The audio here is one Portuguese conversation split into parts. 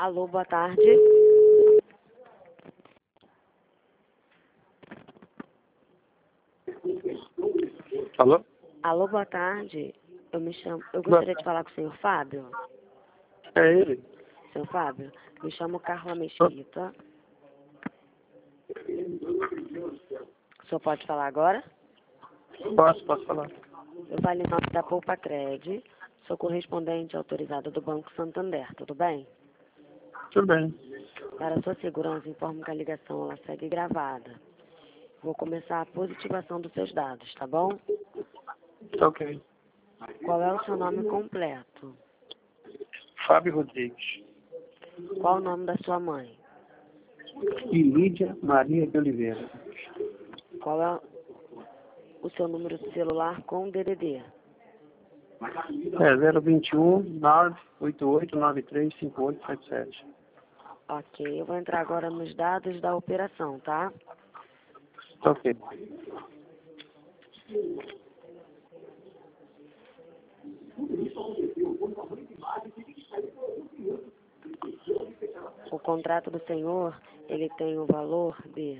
Alô, boa tarde. Alô? Alô, boa tarde. Eu gostaria de falar com o senhor Fábio. É ele? Senhor Fábio, me chamo Carla Mesquita. O senhor pode falar agora? Posso falar. Eu falo em nome da Poupa Cred. Sou correspondente autorizada do Banco Santander, tudo bem? Tudo bem. Para sua segurança, informo que a ligação ela segue gravada. Vou começar a positivação dos seus dados, tá bom? Tá ok. Qual é o seu nome completo? Fábio Rodrigues. Qual o nome da sua mãe? E Lídia Maria de Oliveira. Qual é o seu número de celular com DDD? É 021 988 935877. Ok, eu vou entrar agora nos dados da operação, tá? Tá ok. O contrato do senhor, ele tem o valor de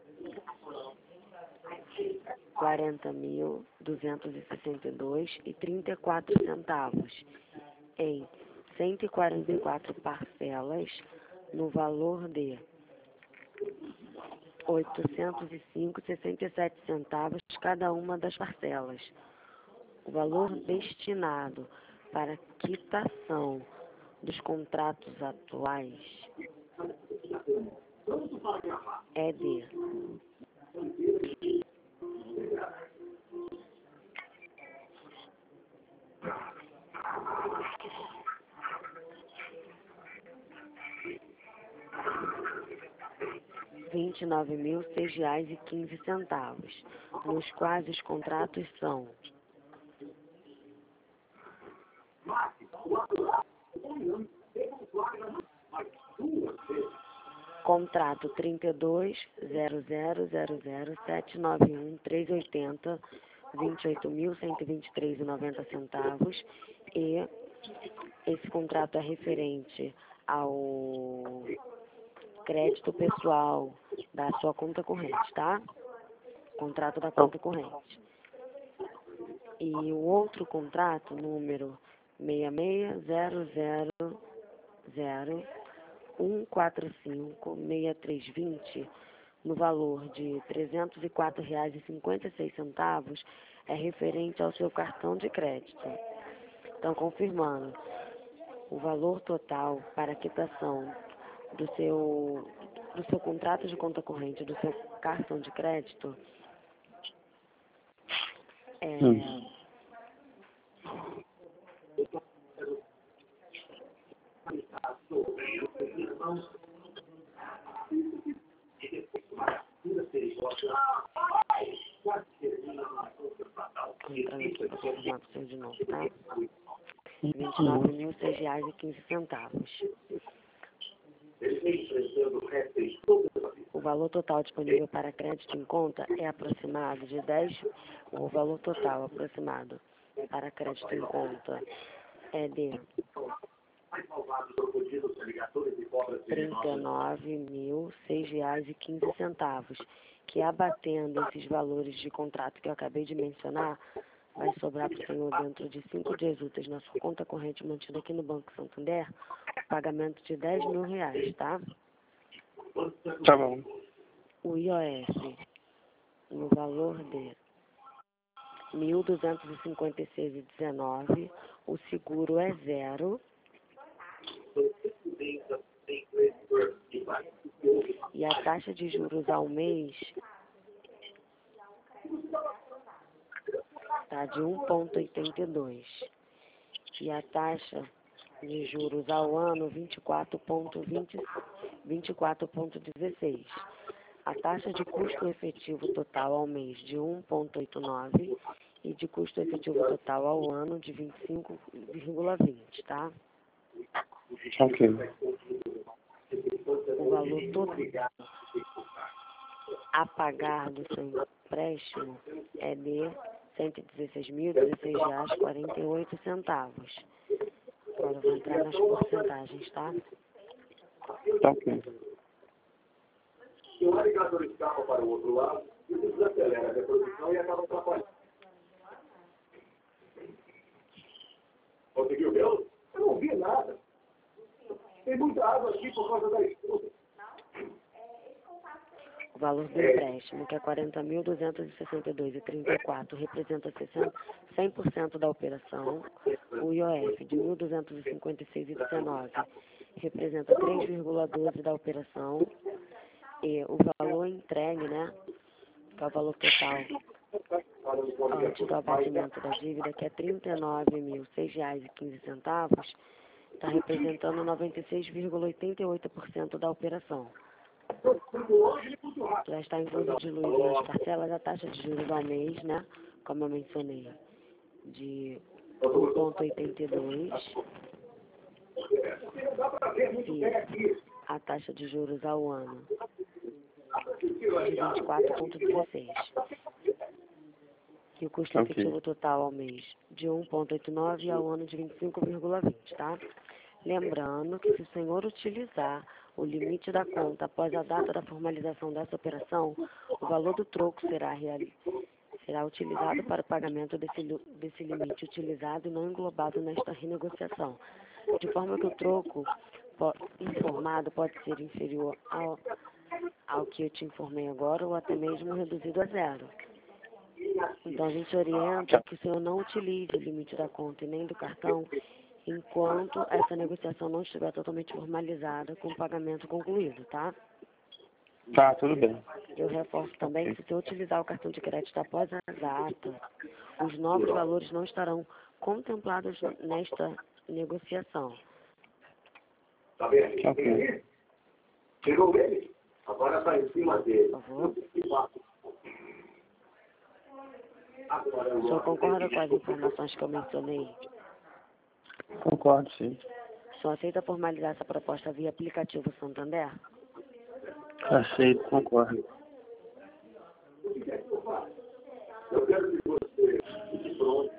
R$ 40.262,34 em 144 parcelas no valor de R$ 805,67 cada uma das parcelas. O valor destinado para quitação dos contratos atuais é de R$ 29.006,15, nos quais os contratos são contrato 32.0000.791.380, R$ 28.123,90 e esse contrato é referente ao crédito pessoal da sua conta corrente, tá? Contrato da conta corrente. E o outro contrato, número 660001456320, no valor de R$ 304,56, é referente ao seu cartão de crédito. Então, confirmando, o valor total para a quitação do seu contrato de conta corrente, do seu cartão de crédito, é entrando aqui para confirmar para o senhor de novo, tá? R$ 29.006,15. O valor total disponível para crédito em conta é aproximado de 10. O valor total aproximado para crédito em conta é de R$ 39.006,15, que abatendo esses valores de contrato que eu acabei de mencionar, vai sobrar para o senhor dentro de 5 dias úteis na sua conta corrente mantida aqui no Banco Santander, o pagamento de R$ 10.000, tá? Tá bom. O IOF no valor de R$ 1.256,19, o seguro é zero e a taxa de juros ao mês está de 1,82 e a taxa de juros ao ano 24,16. A taxa de custo efetivo total ao mês de 1,89 e de custo efetivo total ao ano de 25,20, tá? Ok. O valor total a pagar do seu empréstimo é de R$ 116.016,48. Agora eu vou entrar nas porcentagens, tá? Tá ok. Se o navegador escapa para o outro lado, isso desacelera a reprodução e acaba atrapalhando. Conseguiu vê-lo? Eu não vi nada. Tem muita água aqui por causa da estufa. O valor do empréstimo, que é 40.262,34, representa 100% da operação. O IOF de 1.256,19 representa 3,12 da operação. E o valor entregue, né, que é o valor total antes do abatimento da dívida, que é R$ 39.006,15, está representando 96,88% da operação. Já está incluso diluído nas parcelas a taxa de juros ao mês, né, como eu mencionei, de 1,82 e a taxa de juros ao ano de 24,16 e o custo efetivo total ao mês de 1,89 e ao ano de 25,20, tá? Lembrando que se o senhor utilizar o limite da conta após a data da formalização dessa operação, o valor do troco será utilizado para o pagamento desse limite utilizado e não englobado nesta renegociação, de forma que o troco informado pode ser inferior ao que eu te informei agora ou até mesmo reduzido a zero. Então a gente orienta que o senhor não utilize o limite da conta e nem do cartão enquanto essa negociação não estiver totalmente formalizada com o pagamento concluído, tá? Tá, tudo bem. Eu reforço também que se você utilizar o cartão de crédito após a data, os novos valores não estarão contemplados nesta negociação. Tá vendo? Ok. Chegou ele? Agora está em cima dele. Por favor. O senhor concorda com as informações que eu mencionei? Concordo, sim. O senhor aceita formalizar essa proposta via aplicativo Santander? Aceito, concordo. Eu quero que você fique pronto.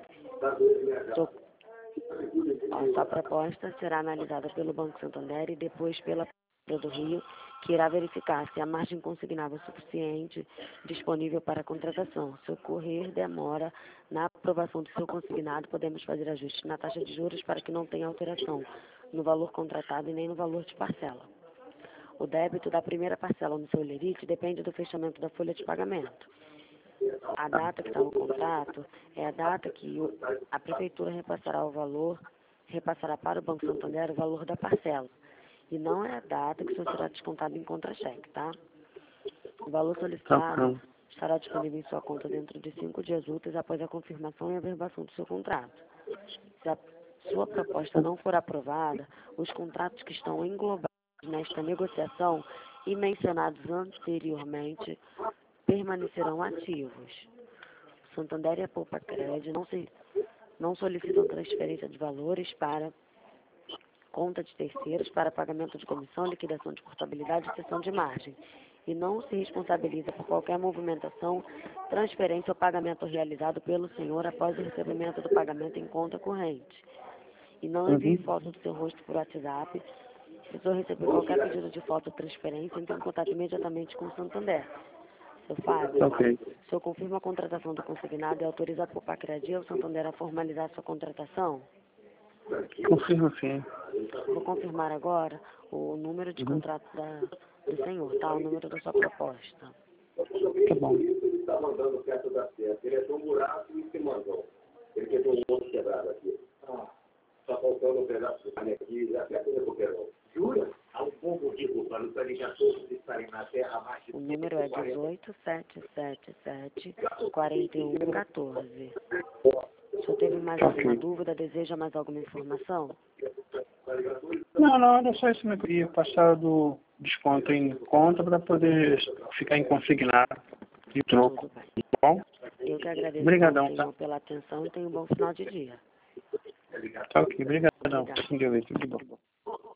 Essa proposta será analisada pelo Banco Santander e depois pela Prefeitura do Rio, que irá verificar se a margem consignável é suficiente disponível para a contratação. Se ocorrer demora na aprovação do seu consignado, podemos fazer ajustes na taxa de juros para que não tenha alteração no valor contratado e nem no valor de parcela. O débito da primeira parcela no seu lerite depende do fechamento da folha de pagamento. A data que está no contrato é a data que a Prefeitura repassará para o Banco Santander o valor da parcela. E não é a data que o senhor será descontado em contra-cheque, tá? O valor solicitado estará disponível em sua conta dentro de 5 dias úteis após a confirmação e averbação do seu contrato. Se a sua proposta não for aprovada, os contratos que estão englobados nesta negociação e mencionados anteriormente permanecerão ativos. O Santander e a Poupa Crédito não solicitam transferência de valores para conta de terceiros para pagamento de comissão, liquidação de portabilidade e cessão de margem, e não se responsabiliza por qualquer movimentação, transferência ou pagamento realizado pelo senhor após o recebimento do pagamento em conta corrente. E não envie foto do seu rosto por WhatsApp. Se o senhor receber qualquer pedido de foto ou transferência, entre em contato imediatamente com o Santander. Seu Fábio, o senhor confirma a contratação do consignado e autoriza a Poupa Crédito e o Santander a formalizar sua contratação? Confirmo, sim. Vou confirmar agora o número de contrato do senhor, tá? O número da sua proposta. Tá bom. Ele está mandando perto da certa. Ele achou um buraco e se mandou. Ele quebrou um monte quebrado aqui. Está faltando um pedaço de carne aqui, já até recuperou. Jura? Há um bom motivo para os alimentos estarem na terra há mais de... O número é 18-777-4114. O senhor teve mais alguma dúvida? Deseja mais alguma informação? Não, era só isso que eu queria passar do desconto em conta para poder ficar em consignado e troco. Tudo bem. Bom? Eu que agradeço Obrigadão, tá? pela atenção e tenha um bom final de dia. Tá ok, obrigadão. Tudo de bom.